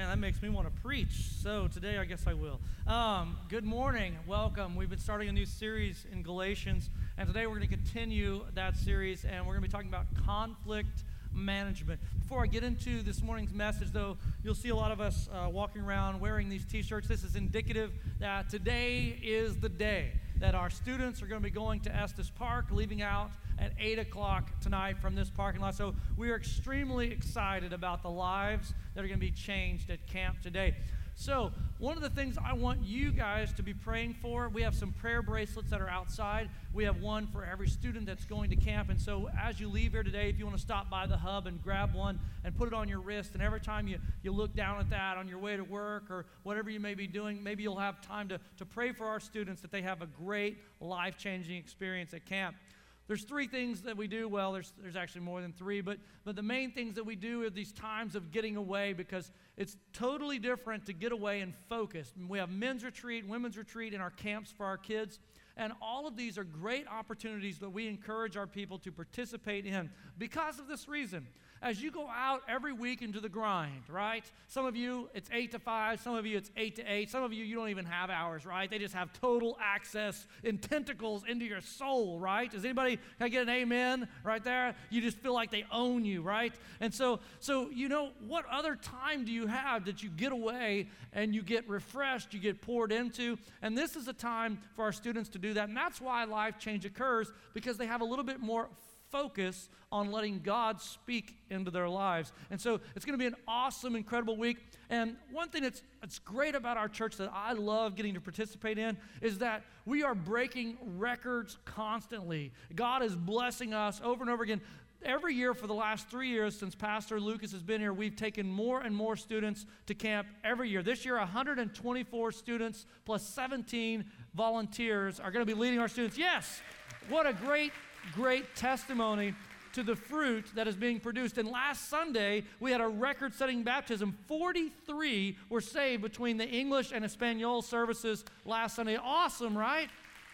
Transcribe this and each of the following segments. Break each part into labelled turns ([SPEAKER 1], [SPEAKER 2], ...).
[SPEAKER 1] Man, that makes me want to preach. So today, I guess I will. Good morning. Welcome. We've been starting a new series in Galatians, and today we're going to continue that series, and we're going to be talking about conflict management. Before I get into this morning's message, though, you'll see a lot of us walking around wearing these t-shirts. This is indicative that today is the day that our students are going to be going to Estes Park, leaving out at 8 o'clock tonight from this parking lot. So we are extremely excited about the lives that are going to be changed at camp today. So one of the things I want you guys to be praying for, we have some prayer bracelets that are outside. We have one for every student that's going to camp. And so as you leave here today, if you want to stop by the hub and grab one and put it on your wrist, and every time you look down at that on your way to work or whatever you may be doing, maybe you'll have time to pray for our students that they have a great life-changing experience at camp. There's three things that we do. Well, there's actually more than three, but the main things that we do are these times of getting away, because it's totally different to get away and focus. We have men's retreat, women's retreat in our camps for our kids, and all of these are great opportunities that we encourage our people to participate in because of this reason. As you go out every week into the grind, right? Some of you, it's 8 to 5. Some of you, it's 8 to 8. Some of you don't even have hours, right? They just have total access in tentacles into your soul, right? Does anybody, can I get an amen right there? You just feel like they own you, right? And so you know, what other time do you have that you get away and you get refreshed, you get poured into? And this is a time for our students to do that. And that's why life change occurs, because they have a little bit more focus on letting God speak into their lives. And so it's going to be an awesome, incredible week. And one thing that's great about our church that I love getting to participate in is that we are breaking records constantly. God is blessing us over and over again. Every year for the last 3 years since Pastor Lucas has been here, we've taken more and more students to camp every year. This year, 124 students plus 17 volunteers are going to be leading our students. Yes, what a great testimony to the fruit that is being produced. And last Sunday, we had a record-setting baptism. 43 were saved between the English and Espanol services last Sunday. Awesome, right?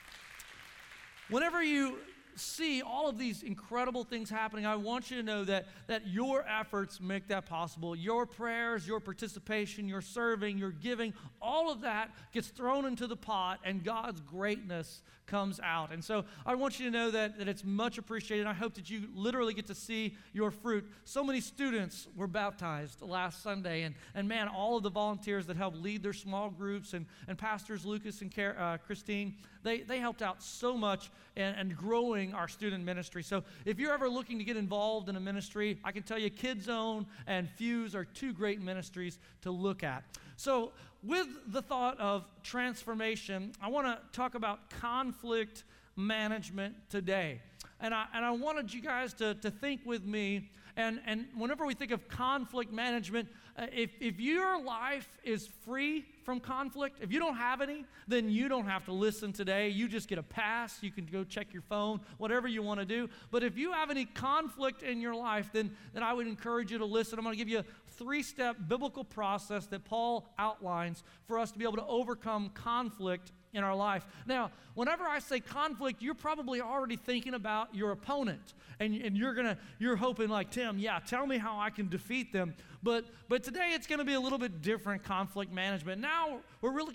[SPEAKER 1] Whenever you see all of these incredible things happening, I want you to know that your efforts make that possible. Your prayers, your participation, your serving, your giving, all of that gets thrown into the pot, and God's greatness comes out. And so I want you to know that it's much appreciated. I hope that you literally get to see your fruit. So many students were baptized last Sunday, and man, all of the volunteers that helped lead their small groups, and Pastors Lucas and Christine, they helped out so much and growing our student ministry. So if you're ever looking to get involved in a ministry, I can tell you Kids Zone and Fuse are two great ministries to look at. So with the thought of transformation, I want to talk about conflict management today. And I wanted you guys to think with me, and whenever we think of conflict management, if your life is free from conflict, if you don't have any, then you don't have to listen today. You just get a pass. You can go check your phone, whatever you want to do. But if you have any conflict in your life, then I would encourage you to listen. I'm going to give you a 3-step biblical process that Paul outlines for us to be able to overcome conflict in our life. Now, whenever I say conflict, you're probably already thinking about your opponent, and you're hoping like, Tim, yeah, tell me how I can defeat them. But today it's going to be a little bit different conflict management. Now we're really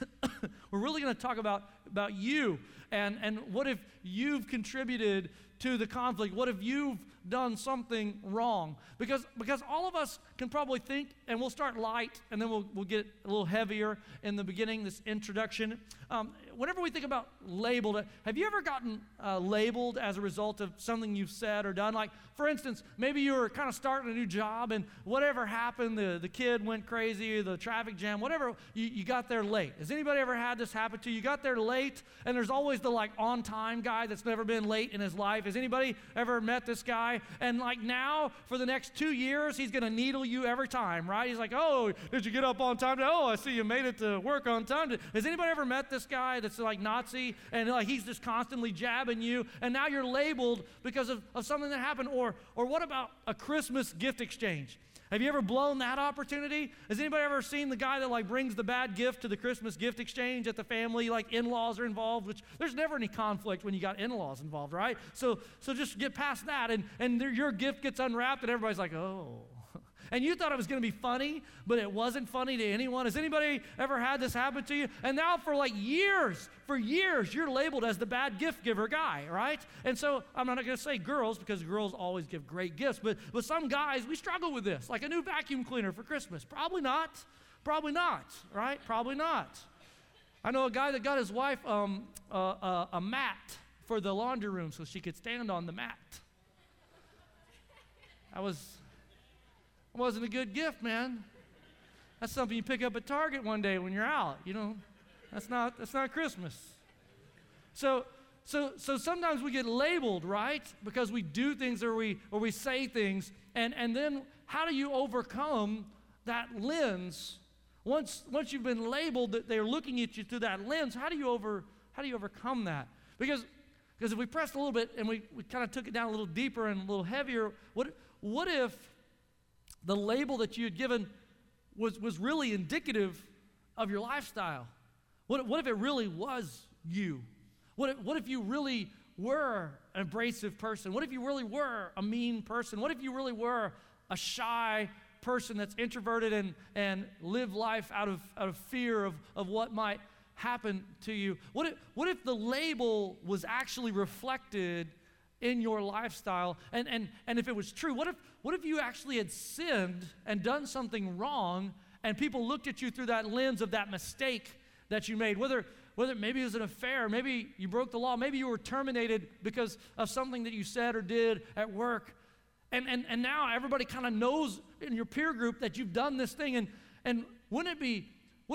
[SPEAKER 1] going to talk about you and what if you've contributed to the conflict? What if you've done something wrong? Because all of us can probably think, and we'll start light, and then we'll get a little heavier in the beginning, this introduction. Whenever we think about labeled, have you ever gotten labeled as a result of something you've said or done? Like, for instance, maybe you were kind of starting a new job, and whatever happened, the kid went crazy, the traffic jam, whatever, you got there late. Has anybody ever had this happen to you? You got there late, and there's always the like on-time guy that's never been late in his life. Has anybody ever met this guy? And like now, for the next 2 years, he's going to needle you every time, right? He's like, oh, did you get up on time? Oh, I see you made it to work on time. Has anybody ever met this guy that's like Nazi, and like he's just constantly jabbing you, and now you're labeled because of something that happened? Or what about a Christmas gift exchange? Have you ever blown that opportunity? Has anybody ever seen the guy that like brings the bad gift to the Christmas gift exchange at the family, like in-laws are involved, which there's never any conflict when you got in-laws involved, right? So just get past that, and your gift gets unwrapped, and everybody's like, oh. And you thought it was going to be funny, but it wasn't funny to anyone. Has anybody ever had this happen to you? And now for years, you're labeled as the bad gift giver guy, right? And so I'm not going to say girls, because girls always give great gifts, but some guys, we struggle with this. Like a new vacuum cleaner for Christmas. Probably not, right? Probably not. I know a guy that got his wife a mat for the laundry room so she could stand on the mat. That wasn't a good gift, man. That's something you pick up at Target one day when you're out. That's not Christmas. So sometimes we get labeled, right? Because we do things or we say things, and then how do you overcome that lens? Once you've been labeled, that they're looking at you through that lens, how do you overcome that? Because if we pressed a little bit and we kind of took it down a little deeper and a little heavier, what if the label that you had given was really indicative of your lifestyle? What if it really was you? What if you really were an abrasive person? What if you really were a mean person? What if you really were a shy person that's introverted and live life out of fear of what might happen to you? What if the label was actually reflected in your lifestyle? And if it was true, what if you actually had sinned and done something wrong, and people looked at you through that lens of that mistake that you made? Whether maybe it was an affair, maybe you broke the law, maybe you were terminated because of something that you said or did at work. And now everybody kind of knows in your peer group that you've done this thing. And wouldn't it be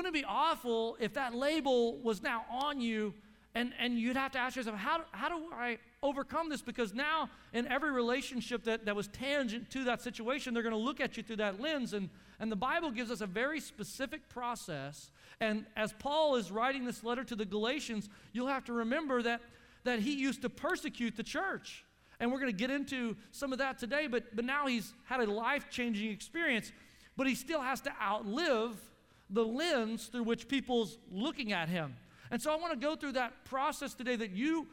[SPEAKER 1] awful if that label was now on you, and you'd have to ask yourself, how do I overcome this? Because now in every relationship that was tangent to that situation, they're going to look at you through that lens. And the Bible gives us a very specific process. And as Paul is writing this letter to the Galatians, you'll have to remember that he used to persecute the church. And we're going to get into some of that today, but now he's had a life-changing experience, but he still has to outlive the lens through which people's looking at him. And so I want to go through that process today, that you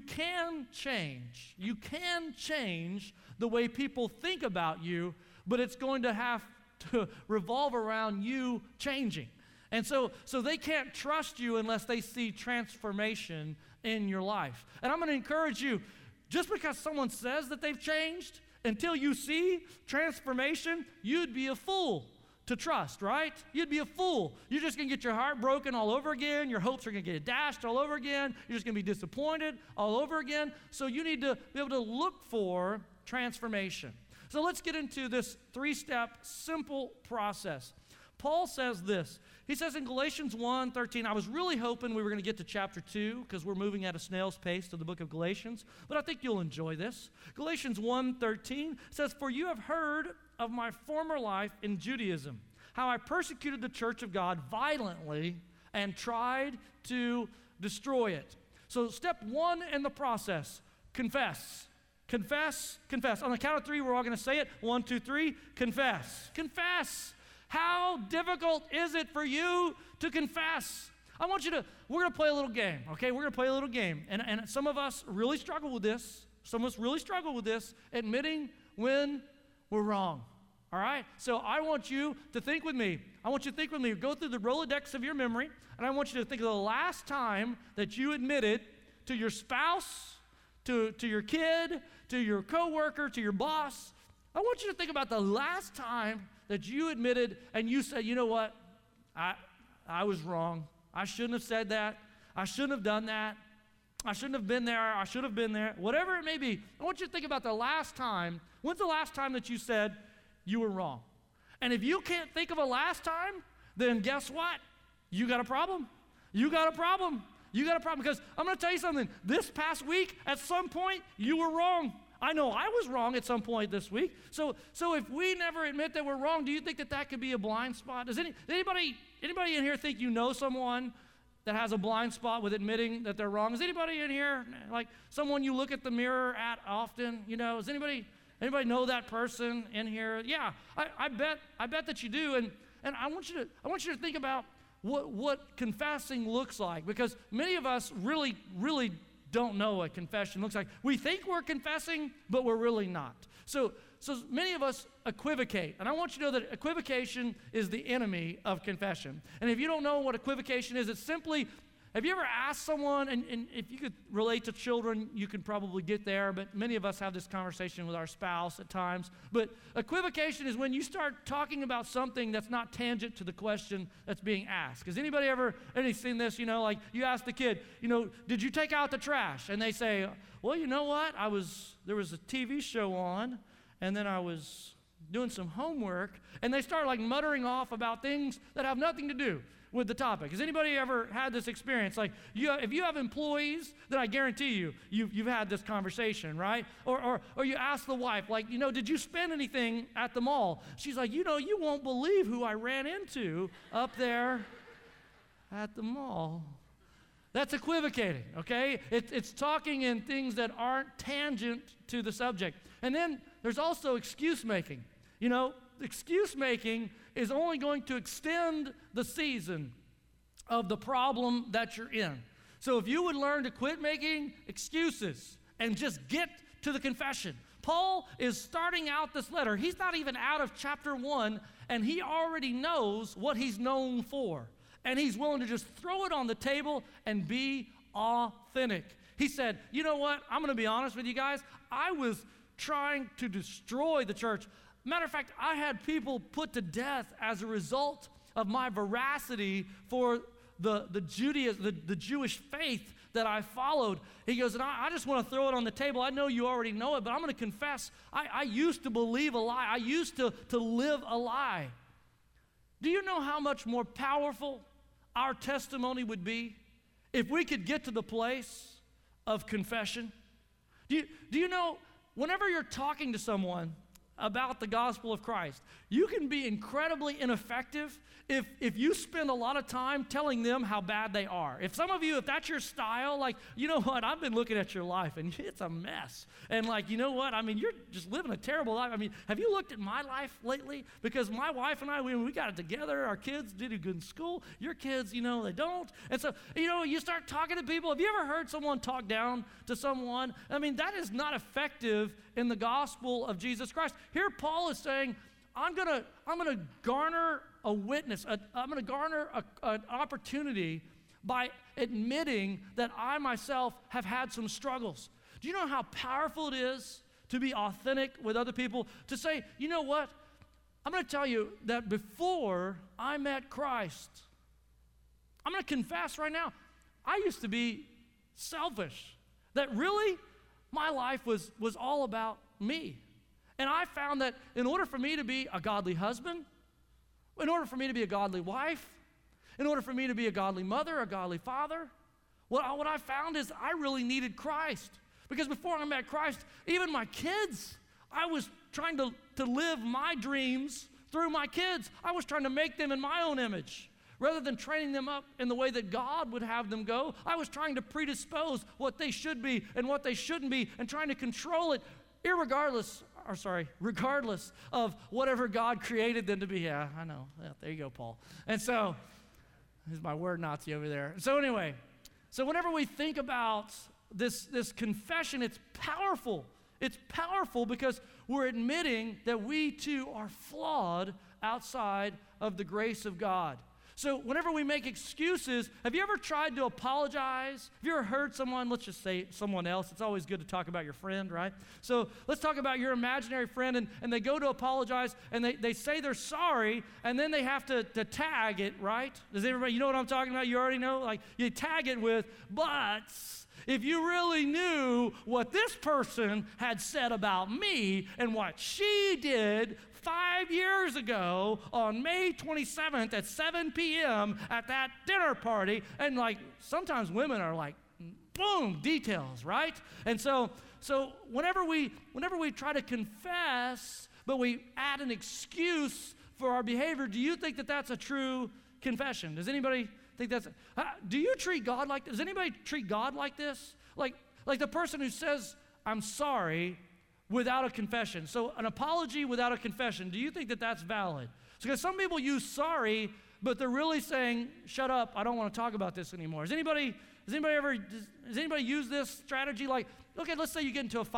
[SPEAKER 1] can change. You can change the way people think about you, but it's going to have to revolve around you changing. And so they can't trust you unless they see transformation in your life. And I'm going to encourage you, just because someone says that they've changed, until you see transformation, you'd be a fool to trust, right? You'd be a fool. You're just going to get your heart broken all over again. Your hopes are going to get dashed all over again. You're just going to be disappointed all over again. So you need to be able to look for transformation. So let's get into this 3-step simple process. Paul says this. He says in Galatians 1:13, I was really hoping we were going to get to chapter 2 because we're moving at a snail's pace to the book of Galatians, but I think you'll enjoy this. Galatians 1:13 says, for you have heard of my former life in Judaism, how I persecuted the church of God violently and tried to destroy it. So step 1 in the process, confess. Confess, confess. On the count of 3, we're all going to say it. 1, 2, 3, confess. Confess. How difficult is it for you to confess? we're going to play a little game, okay? We're going to play a little game. And some of us really struggle with this. Some of us really struggle with this, admitting when we're wrong, all right? So I want you to think with me. Go through the Rolodex of your memory, and I want you to think of the last time that you admitted to your spouse, to your kid, to your coworker, to your boss. I want you to think about the last time that you admitted and you said, you know what, I was wrong. I shouldn't have said that. I shouldn't have done that. I shouldn't have been there. I should have been there. Whatever it may be, I want you to think about the last time. When's the last time that you said you were wrong? And if you can't think of a last time, then guess what? You got a problem. You got a problem. Because I'm going to tell you something. This past week, at some point, you were wrong. I know I was wrong at some point this week. So if we never admit that we're wrong, do you think that could be a blind spot? Does anybody in here think you know someone that has a blind spot with admitting that they're wrong? Is anybody in here like someone you look at the mirror at often? You know, does anybody know that person in here? Yeah, I bet that you do. And I want you to think about what confessing looks like, because many of us really don't know what confession looks like. We think we're confessing, but we're really not. So So many of us equivocate, and I want you to know that equivocation is the enemy of confession. And if you don't know what equivocation is, it's simply, have you ever asked someone, and if you could relate to children, you can probably get there, but many of us have this conversation with our spouse at times. But equivocation is when you start talking about something that's not tangent to the question that's being asked. Has anybody ever seen this? Like you ask the kid, did you take out the trash? And they say, well, you know what? There was a TV show on, and then I was doing some homework, and they start like muttering off about things that have nothing to do with the topic. Has anybody ever had this experience? Like, if you have employees, then I guarantee you've had this conversation, right? Or you ask the wife, like, did you spend anything at the mall? She's like, you won't believe who I ran into up there at the mall. That's equivocating, okay? It's talking in things that aren't tangent to the subject. And then there's also excuse making. Excuse making is only going to extend the season of the problem that you're in. So if you would learn to quit making excuses and just get to the confession. Paul is starting out this letter. He's not even out of chapter 1, and he already knows what he's known for. And he's willing to just throw it on the table and be authentic. He said, you know what? I'm going to be honest with you guys. I was trying to destroy the church. Matter of fact, I had people put to death as a result of my veracity for the Jewish faith that I followed. He goes, and I just want to throw it on the table. I know you already know it, but I'm going to confess, I used to believe a lie. I used to live a lie. Do you know how much more powerful our testimony would be if we could get to the place of confession? Do you know, whenever you're talking to someone about the gospel of Christ, you can be incredibly ineffective if you spend a lot of time telling them how bad they are. If that's your style, like, you know what, I've been looking at your life and it's a mess. And like, you know what, you're just living a terrible life. Have you looked at my life lately? Because my wife and I, we got it together. Our kids did good in school. Your kids, they don't. And so, you start talking to people. Have you ever heard someone talk down to someone? That is not effective in the gospel of Jesus Christ. Here Paul is saying, I'm gonna garner a witness. I'm gonna garner an opportunity by admitting that I myself have had some struggles. Do you know how powerful it is to be authentic with other people? To say, you know what? I'm gonna tell you that before I met Christ, I'm gonna confess right now, I used to be selfish. That really, my life was all about me. And I found that in order for me to be a godly husband, in order for me to be a godly wife, in order for me to be a godly mother, a godly father, what I found is I really needed Christ. Because before I met Christ, even my kids, I was trying to live my dreams through my kids. I was trying to make them in my own image. Rather than training them up in the way that God would have them go, I was trying to predispose what they should be and what they shouldn't be and trying to control it regardless of whatever God created them to be. Yeah, I know. Yeah, there you go, Paul. And so, here's my word Nazi over there. So anyway, whenever we think about this confession, it's powerful. It's powerful because we're admitting that we too are flawed outside of the grace of God. So whenever we make excuses, have you ever tried to apologize? Have you ever heard someone, let's just say someone else. It's always good to talk about your friend, right? So let's talk about your imaginary friend, and they go to apologize, and they say they're sorry, and then they have to tag it, right? Does everybody, you know what I'm talking about? You already know? Like, you tag it with, but if you really knew what this person had said about me and what she did 5 years ago on May 27th at 7 p.m. at that dinner party, and like sometimes women are like, boom, details, right? And so whenever we try to confess, but we add an excuse for our behavior, do you think that that's a true confession? Does anybody think that's, do you treat God like this? Does anybody treat God like this? Like the person who says, I'm sorry, without a confession. So an apology without a confession, do you think that that's valid? Because some people use sorry, but they're really saying, shut up, I don't want to talk about this anymore. Does anybody use this strategy? Like, okay, let's say you get into a fight,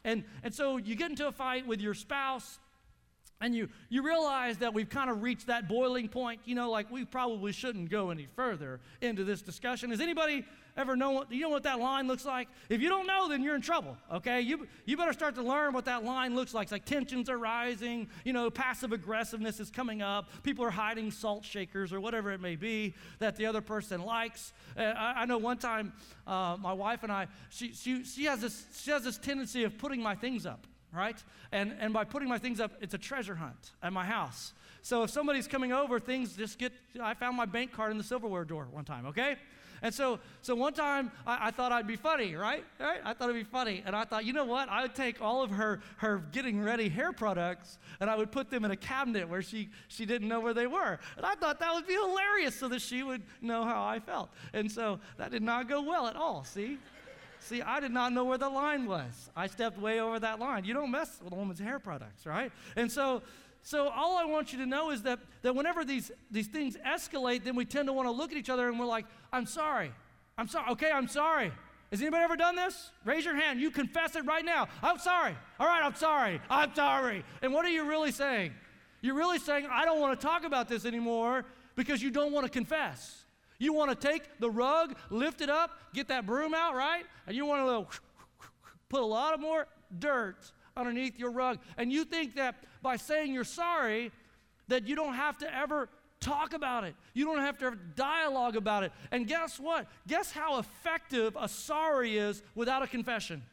[SPEAKER 1] And so you get into a fight with your spouse, and you realize that we've kind of reached that boiling point, like we probably shouldn't go any further into this discussion. Has anybody ever know what that line looks like? If you don't know, then you're in trouble, okay? You better start to learn what that line looks like. It's like tensions are rising, passive aggressiveness is coming up, people are hiding salt shakers or whatever it may be that the other person likes. I know one time my wife and I, she has this tendency of putting my things up, right? And by putting my things up, it's a treasure hunt at my house. So if somebody's coming over, things just I found my bank card in the silverware drawer one time, okay? And so one time I thought I'd be funny, right? I thought it'd be funny. And I thought, you know what? I would take all of her getting ready hair products and I would put them in a cabinet where she didn't know where they were. And I thought that would be hilarious so that she would know how I felt. And so that did not go well at all, see? See, I did not know where the line was. I stepped way over that line. You don't mess with a woman's hair products, right? And so all I want you to know is that whenever these things escalate, then we tend to want to look at each other and we're like, I'm sorry. Okay, I'm sorry. Has anybody ever done this? Raise your hand. You confess it right now. I'm sorry. All right, I'm sorry. I'm sorry. And what are you really saying? You're really saying, I don't want to talk about this anymore because you don't want to confess. You want to take the rug, lift it up, get that broom out, right? And you want to put a lot of more dirt underneath your rug. And you think that by saying you're sorry, that you don't have to ever talk about it. You don't have to have dialogue about it. And guess what? Guess how effective a sorry is without a confession?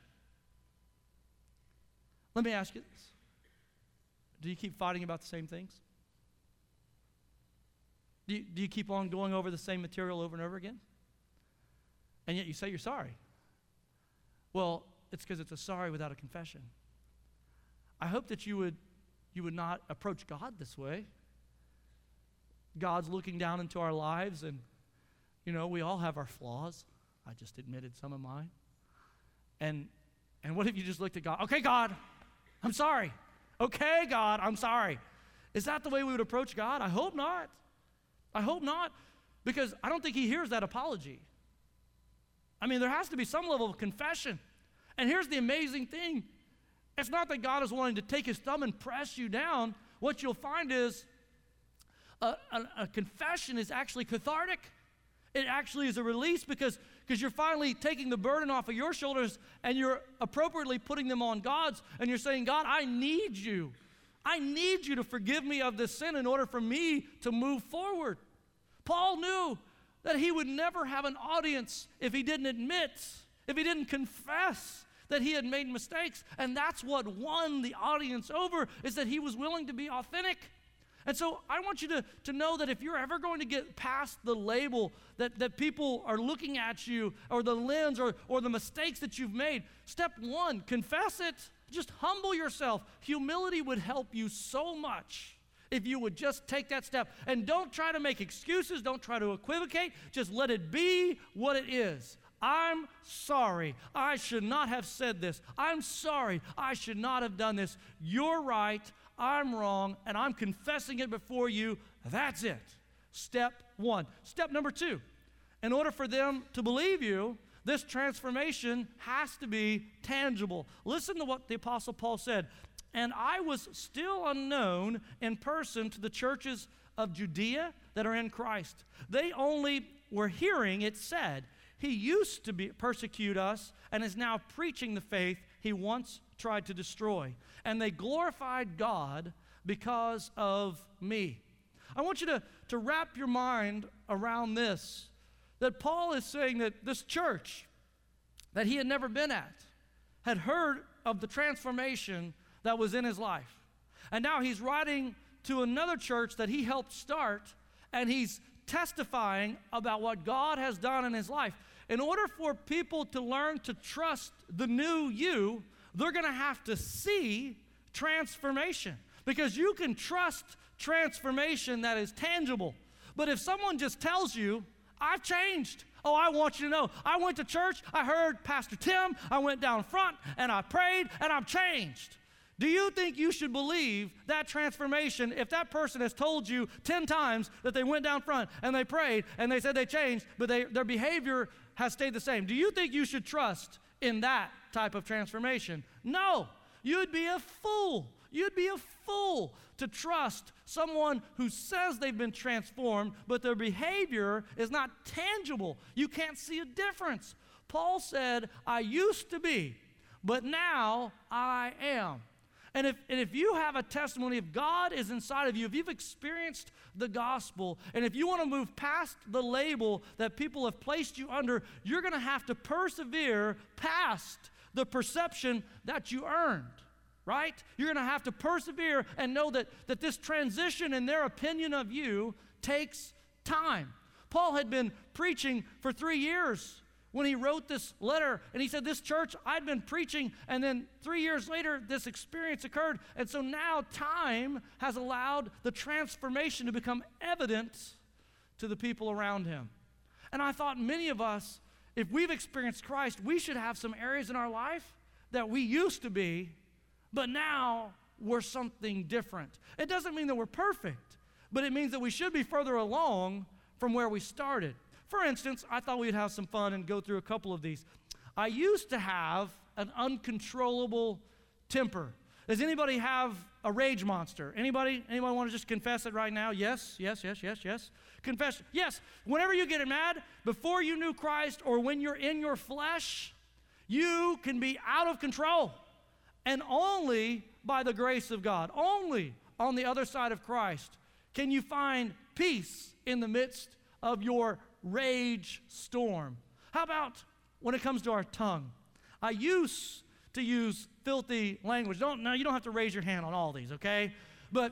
[SPEAKER 1] Let me ask you this. Do you keep fighting about the same things? Do you keep on going over the same material over and over again? And yet you say you're sorry. Well, it's because it's a sorry without a confession. I hope that you would not approach God this way. God's looking down into our lives, and we all have our flaws. I just admitted some of mine. And what if you just looked at God? Okay, God, I'm sorry. Okay, God, I'm sorry. Is that the way we would approach God? I hope not. I hope not, because I don't think he hears that apology. I mean, there has to be some level of confession. And here's the amazing thing. It's not that God is wanting to take his thumb and press you down. What you'll find is a confession is actually cathartic. It actually is a release because you're finally taking the burden off of your shoulders and you're appropriately putting them on God's, and you're saying, God, I need you. I need you to forgive me of this sin in order for me to move forward. Paul knew that he would never have an audience if he didn't admit, if he didn't confess that he had made mistakes. And that's what won the audience over, is that he was willing to be authentic. And so I want you to know that if you're ever going to get past the label that people are looking at you, or the lens, or the mistakes that you've made, step one, confess it. Just humble yourself. Humility would help you so much if you would just take that step. And don't try to make excuses. Don't try to equivocate. Just let it be what it is. I'm sorry. I should not have said this. I'm sorry. I should not have done this. You're right. I'm wrong. And I'm confessing it before you. That's it. Step one. Step number two. In order for them to believe you, this transformation has to be tangible. Listen to what the Apostle Paul said. And I was still unknown in person to the churches of Judea that are in Christ. They only were hearing it said, he used to persecute us and is now preaching the faith he once tried to destroy. And they glorified God because of me. I want you to wrap your mind around this. That Paul is saying that this church that he had never been at had heard of the transformation that was in his life. And now he's writing to another church that he helped start, and he's testifying about what God has done in his life. In order for people to learn to trust the new you, they're going to have to see transformation. Because you can trust transformation that is tangible. But if someone just tells you, I've changed. Oh, I want you to know. I went to church, I heard Pastor Tim, I went down front, and I prayed, and I'm changed. Do you think you should believe that transformation if that person has told you 10 times that they went down front, and they prayed, and they said they changed, but their behavior has stayed the same? Do you think you should trust in that type of transformation. No, you'd be a fool. You'd be a fool to trust someone who says they've been transformed, but their behavior is not tangible. You can't see a difference. Paul said, I used to be, but now I am. And if you have a testimony, if God is inside of you, if you've experienced the gospel, and if you want to move past the label that people have placed you under, you're going to have to persevere past the perception that you earned, right? You're going to have to persevere and know that this transition in their opinion of you takes time. Paul had been preaching for 3 years when he wrote this letter, and he said, this church, I'd been preaching, and then 3 years later, this experience occurred, and so now time has allowed the transformation to become evident to the people around him. And I thought many of us, if we've experienced Christ, we should have some areas in our life that we used to be, but now we're something different. It doesn't mean that we're perfect, but it means that we should be further along from where we started. For instance, I thought we'd have some fun and go through a couple of these. I used to have an uncontrollable temper. Does anybody have a rage monster? Anybody want to just confess it right now? Yes. Confess. Yes. Whenever you get mad, before you knew Christ or when you're in your flesh, you can be out of control. And only by the grace of God, only on the other side of Christ, can you find peace in the midst of your rage storm. How about when it comes to our tongue? I used to use filthy language. Now you don't have to raise your hand on all these, okay? But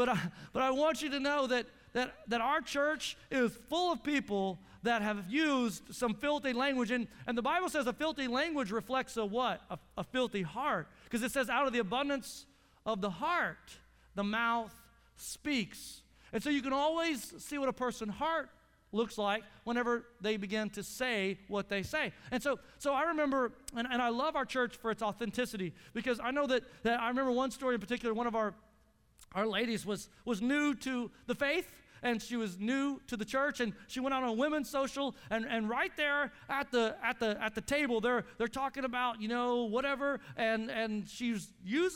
[SPEAKER 1] I want you to know that our church is full of people that have used some filthy language. And the Bible says a filthy language reflects a what? A filthy heart. Because it says out of the abundance of the heart, the mouth speaks. And so you can always see what a person's heart looks like whenever they begin to say what they say. And so I remember, and I love our church for its authenticity, because I know that I remember one story in particular. One of our ladies was new to the faith, and she was new to the church, and she went on a women's social, and right there at the table, they're talking about, whatever, and she's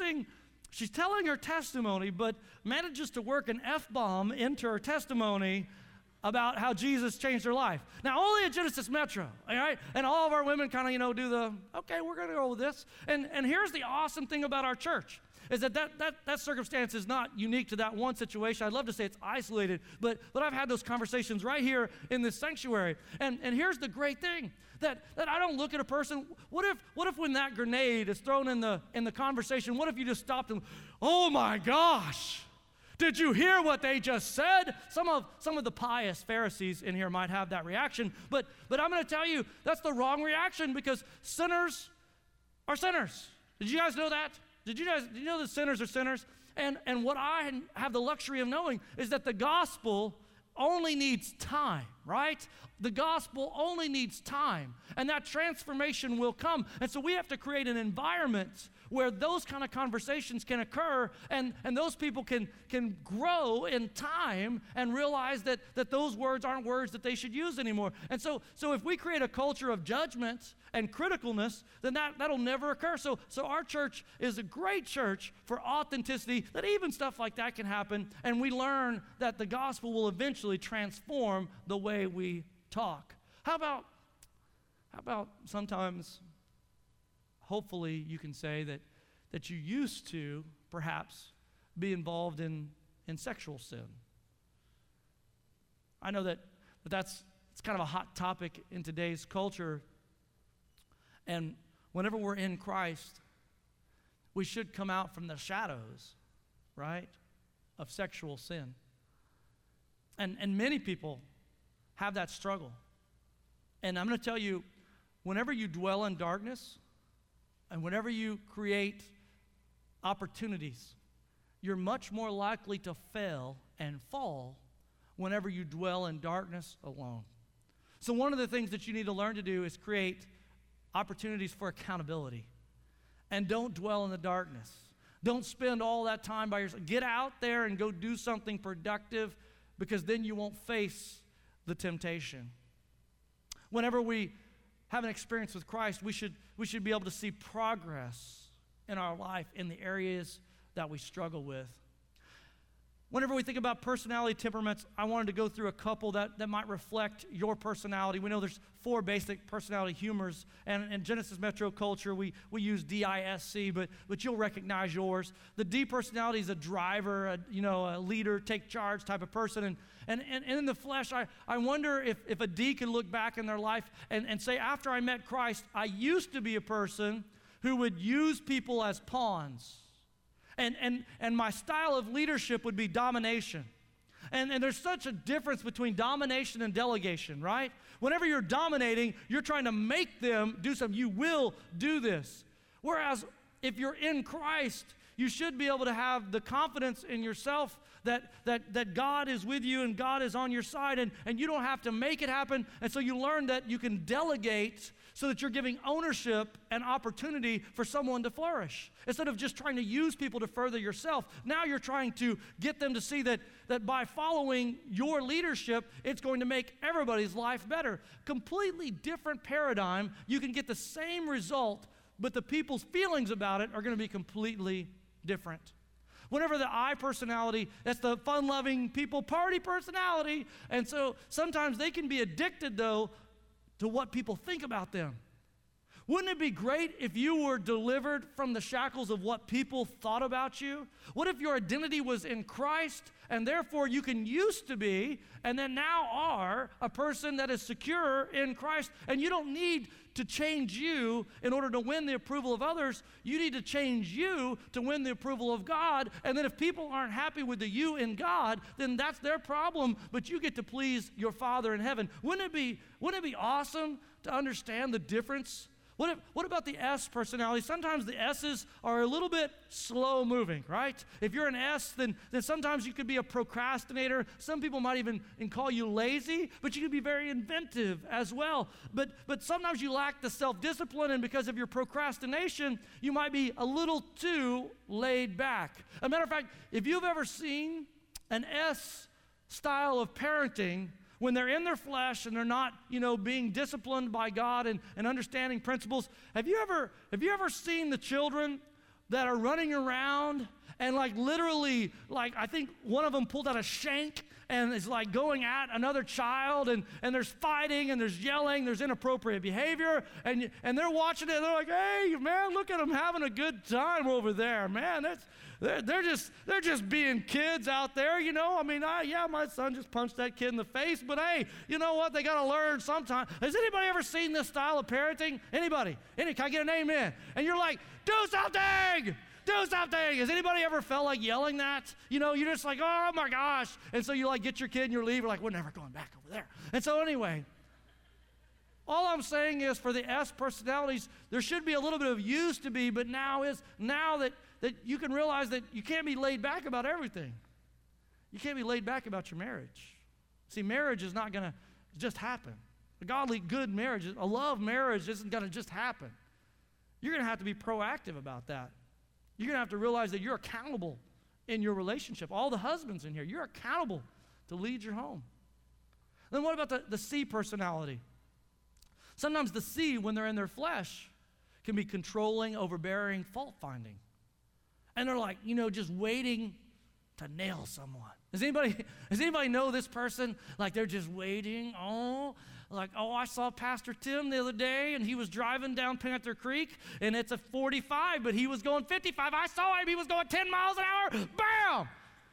[SPEAKER 1] telling her testimony, but manages to work an F-bomb into her testimony about how Jesus changed her life. Now, only at Genesis Metro, all right? And all of our women kind of, do the, okay, we're going to go with this. And here's the awesome thing about our church, is that circumstance is not unique to that one situation. I'd love to say it's isolated, but I've had those conversations right here in this sanctuary. And here's the great thing, that I don't look at a person. What if when that grenade is thrown in the conversation, what if you just stopped and, oh my gosh, did you hear what they just said? Some of the pious Pharisees in here might have that reaction, but I'm going to tell you that's the wrong reaction, because sinners are sinners. Did you guys know that? Did you know that sinners are sinners? And what I have the luxury of knowing is that the gospel only needs time, right? The gospel only needs time, and that transformation will come. And so we have to create an environment where those kind of conversations can occur, and those people can grow in time and realize that those words aren't words that they should use anymore. And so if we create a culture of judgment and criticalness, then that'll never occur. So our church is a great church for authenticity, that even stuff like that can happen, and we learn that the gospel will eventually transform the way we talk. How about sometimes, hopefully you can say that you used to perhaps be involved in sexual sin. I know it's kind of a hot topic in today's culture, and whenever we're in Christ, we should come out from the shadows, right, of sexual sin. And many people have that struggle. And I'm going to tell you, whenever you dwell in darkness and whenever you create opportunities, you're much more likely to fail and fall whenever you dwell in darkness alone. So one of the things that you need to learn to do is create opportunities for accountability. And don't dwell in the darkness. Don't spend all that time by yourself. Get out there and go do something productive, because then you won't face the temptation. Whenever we have an experience with Christ, we should be able to see progress in our life in the areas that we struggle with. Whenever we think about personality temperaments, I wanted to go through a couple that might reflect your personality. We know there's 4 basic personality humors, and in Genesis Metro culture, we use DISC, but you'll recognize yours. The D personality is a driver, a leader, take charge type of person, and in the flesh, I wonder if a D can look back in their life and say, after I met Christ, I used to be a person who would use people as pawns. And my style of leadership would be domination. And there's such a difference between domination and delegation, right? Whenever you're dominating, you're trying to make them do something. You will do this. Whereas if you're in Christ, you should be able to have the confidence in yourself that God is with you and God is on your side, and you don't have to make it happen. And so you learn that you can delegate so that you're giving ownership and opportunity for someone to flourish. Instead of just trying to use people to further yourself, now you're trying to get them to see that by following your leadership, it's going to make everybody's life better. Completely different paradigm. You can get the same result, but the people's feelings about it are going to be completely different. Whenever the I personality, that's the fun-loving people party personality, and so sometimes they can be addicted, though, to what people think about them. Wouldn't it be great if you were delivered from the shackles of what people thought about you? What if your identity was in Christ, and therefore you can used to be, and then now are, a person that is secure in Christ, and you don't need to change you in order to win the approval of others. You need to change you to win the approval of God, and then if people aren't happy with the you in God, then that's their problem, but you get to please your Father in heaven. Wouldn't it be awesome to understand the difference? What about the S personality? Sometimes the S's are a little bit slow moving, right? If you're an S, then sometimes you could be a procrastinator. Some people might even call you lazy, but you could be very inventive as well. But sometimes you lack the self-discipline, and because of your procrastination, you might be a little too laid back. As a matter of fact, if you've ever seen an S style of parenting, when they're in their flesh and they're not, being disciplined by God and understanding principles, have you ever seen the children that are running around and literally, I think one of them pulled out a shank and is going at another child, and there's fighting and there's yelling, there's inappropriate behavior, and they're watching it and they're like, hey, man, look at them having a good time over there, man. They're just being kids out there, my son just punched that kid in the face, but hey, you know what? They got to learn sometime. Has anybody ever seen this style of parenting? Anybody? Can I get an amen? And you're like, do something! Do something! Has anybody ever felt like yelling that? You're just like, oh my gosh. And so you get your kid and you leave, you're like, we're never going back over there. And so anyway, all I'm saying is for the S personalities, there should be a little bit of used to be, but now that you can realize that you can't be laid back about everything. You can't be laid back about your marriage. See, marriage is not going to just happen. A godly, good marriage, a love marriage isn't going to just happen. You're going to have to be proactive about that. You're going to have to realize that you're accountable in your relationship. All the husbands in here, you're accountable to lead your home. Then what about the C personality? Sometimes the C, when they're in their flesh, can be controlling, overbearing, fault-finding. And they're just waiting to nail someone. Does anybody know this person? They're just waiting. I saw Pastor Tim the other day, and he was driving down Panther Creek, and it's a 45, but he was going 55. I saw him. He was going 10 miles an hour. Bam!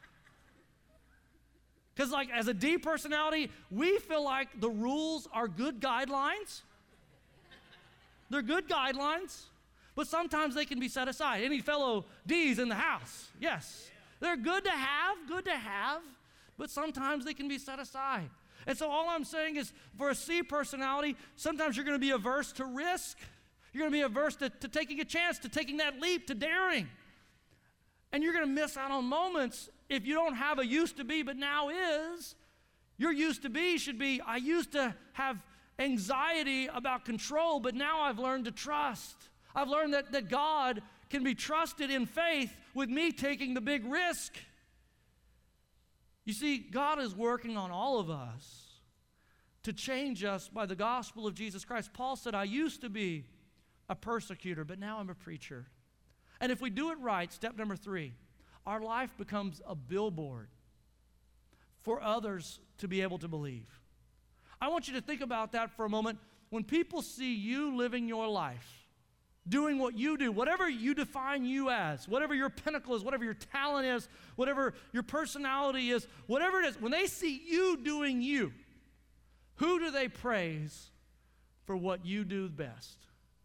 [SPEAKER 1] Because as a D personality, we feel like the rules are good guidelines. They're good guidelines, but sometimes they can be set aside. Any fellow D's in the house? Yes. They're good to have, but sometimes they can be set aside. And so all I'm saying is for a C personality, sometimes you're going to be averse to risk. You're going to be averse to taking a chance, to taking that leap, to daring. And you're going to miss out on moments if you don't have a used to be, but now is. Your used to be should be, I used to have anxiety about control, but now I've learned to trust. I've learned that God can be trusted in faith with me taking the big risk. You see, God is working on all of us to change us by the gospel of Jesus Christ. Paul said, I used to be a persecutor, but now I'm a preacher. And if we do it right, step number 3, our life becomes a billboard for others to be able to believe. I want you to think about that for a moment. When people see you living your life, doing what you do, whatever you define you as, whatever your pinnacle is, whatever your talent is, whatever your personality is, whatever it is, when they see you doing you, who do they praise for what you do best?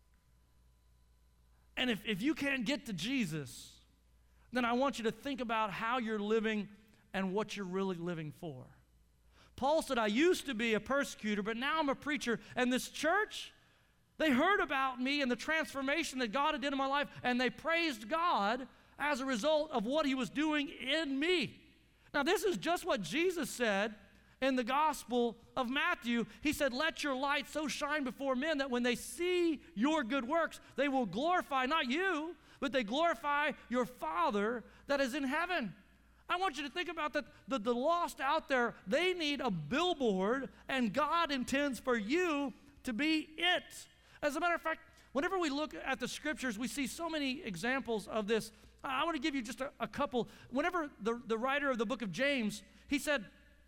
[SPEAKER 1] And if you can't get to Jesus, then I want you to think about how you're living and what you're really living for. Paul said, I used to be a persecutor, but now I'm a preacher. And this church, they heard about me and the transformation that God had did in my life, and they praised God as a result of what he was doing in me. Now, this is just what Jesus said in the Gospel of Matthew. He said, let your light so shine before men that when they see your good works, they will glorify not you, but they glorify your Father that is in heaven. I want you to think about that. The lost out there, they need a billboard, and God intends for you to be it. As a matter of fact, whenever we look at the scriptures, we see so many examples of this. I want to give you just a couple. Whenever the writer of the book of James, he said,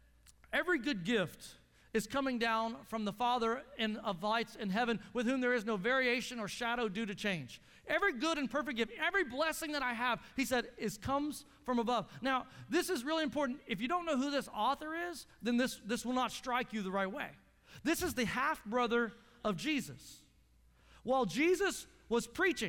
[SPEAKER 1] every good gift is coming down from the Father of lights in heaven, with whom there is no variation or shadow due to change. Every good and perfect gift, every blessing that I have, he said, comes from above. Now, this is really important. If you don't know who this author is, then this will not strike you the right way. This is the half-brother of Jesus. While Jesus was preaching,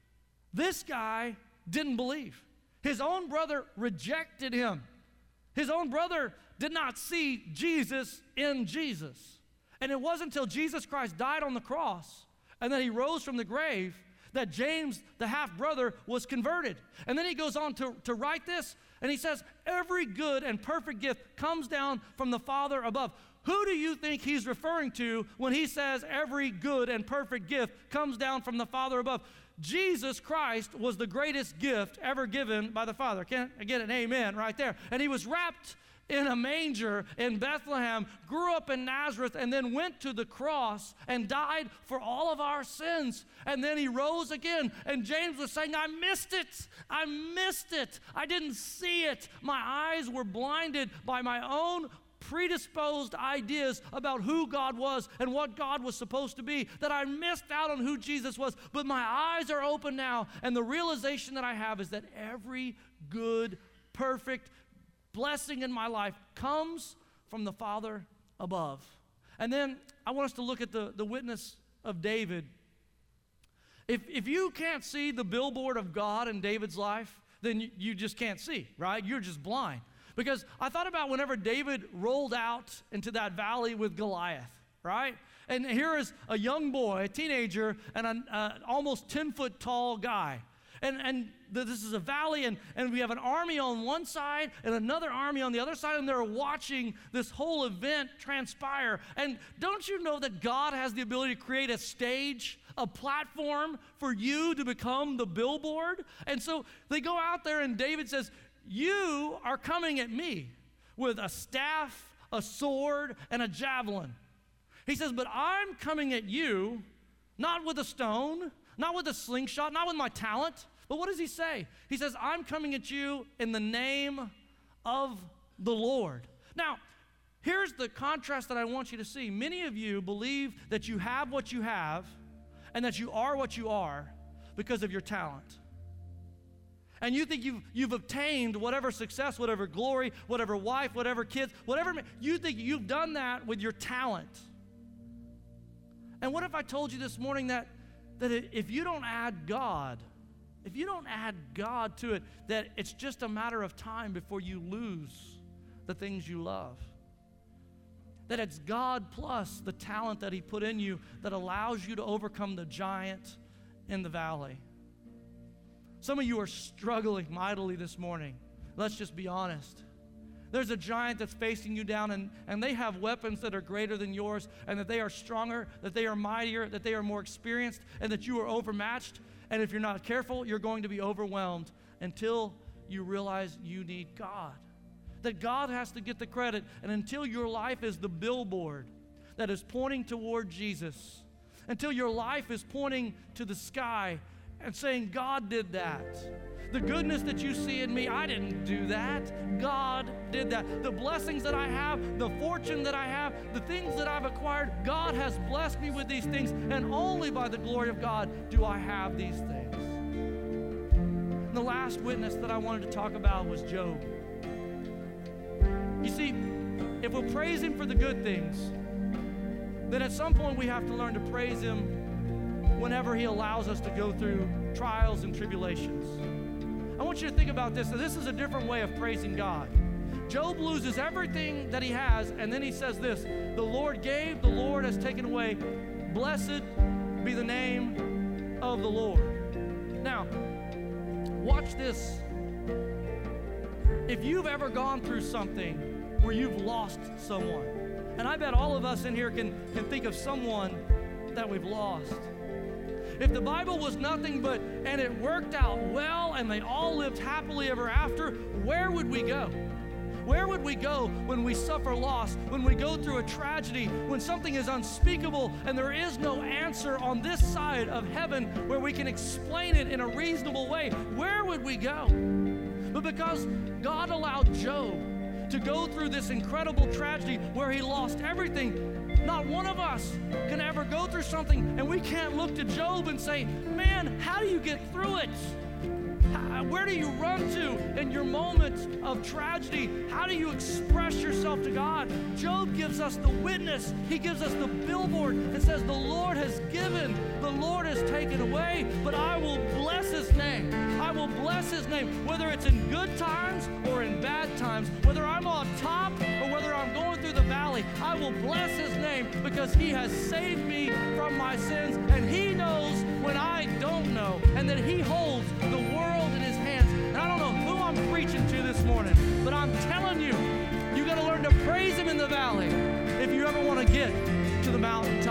[SPEAKER 1] this guy didn't believe. His own brother rejected him. His own brother did not see Jesus in Jesus. And it wasn't until Jesus Christ died on the cross and then he rose from the grave that James, the half-brother, was converted. And then he goes on to write this, and he says, every good and perfect gift comes down from the Father above. Who do you think he's referring to when he says every good and perfect gift comes down from the Father above? Jesus Christ was the greatest gift ever given by the Father. Can I get an amen right there? And he was wrapped in a manger in Bethlehem, grew up in Nazareth, and then went to the cross and died for all of our sins. And then he rose again. And James was saying, I missed it. I missed it. I didn't see it. My eyes were blinded by my own predisposed ideas about who God was and what God was supposed to be, that I missed out on who Jesus was. But my eyes are open now, and the realization that I have is that every good, perfect blessing in my life comes from the Father above. And then I want us to look at the witness of David. If you can't see the billboard of God in David's life, then you just can't see, right? You're just blind. Because I thought about whenever David rolled out into that valley with Goliath, right? And here is a young boy, a teenager, and an almost 10-foot tall guy. And this is a valley, and we have an army on one side and another army on the other side, and they're watching this whole event transpire. And don't you know that God has the ability to create a stage, a platform for you to become the billboard? And so they go out there, and David says, you are coming at me with a staff, a sword, and a javelin. He says, but I'm coming at you not with a stone, not with a slingshot, not with my talent. But what does he say? He says, I'm coming at you in the name of the Lord. Now, here's the contrast that I want you to see. Many of you believe that you have what you have and that you are what you are because of your talent. And you think you've obtained whatever success, whatever glory, whatever wife, whatever kids, whatever, you think you've done that with your talent. And what if I told you this morning that if you don't add God, to it, that it's just a matter of time before you lose the things you love? That it's God plus the talent that he put in you that allows you to overcome the giant in the valley. Some of you are struggling mightily this morning. Let's just be honest. There's a giant that's facing you down, and they have weapons that are greater than yours, and that they are stronger, that they are mightier, that they are more experienced, and that you are overmatched. And if you're not careful, you're going to be overwhelmed until you realize you need God. That God has to get the credit, and until your life is the billboard that is pointing toward Jesus, until your life is pointing to the sky and saying, God did that. The goodness that you see in me, I didn't do that. God did that. The blessings that I have, the fortune that I have, the things that I've acquired, God has blessed me with these things, and only by the glory of God do I have these things. And the last witness that I wanted to talk about was Job. You see, if we'll praise Him for the good things, then at some point we have to learn to praise Him whenever He allows us to go through trials and tribulations. I want you to think about this. So this is a different way of praising God. Job loses everything that he has, and then he says this: the Lord gave, the Lord has taken away. Blessed be the name of the Lord. Now, watch this. If you've ever gone through something where you've lost someone, and I bet all of us in here can think of someone that we've lost. If the Bible was nothing but, and it worked out well, and they all lived happily ever after, where would we go? Where would we go when we suffer loss, when we go through a tragedy, when something is unspeakable and there is no answer on this side of heaven where we can explain it in a reasonable way? Where would we go? But because God allowed Job to go through this incredible tragedy where he lost everything, not one of us can ever go through something and we can't look to Job and say, man, how do you get through it? Where do you run to in your moments of tragedy? How do you express yourself to God? Job gives us the witness. He gives us the billboard and says, the Lord has given, the Lord has taken away, but I will bless His name. I will bless His name, whether it's in good times or in bad times, whether I'm on top or whether I'm going through the valley. I will bless His name because He has saved me from my sins, and He knows when I don't know, and that He holds the world in His hands. And I don't know who I'm preaching to this morning, but I'm telling you, you got to learn to praise Him in the valley if you ever want to get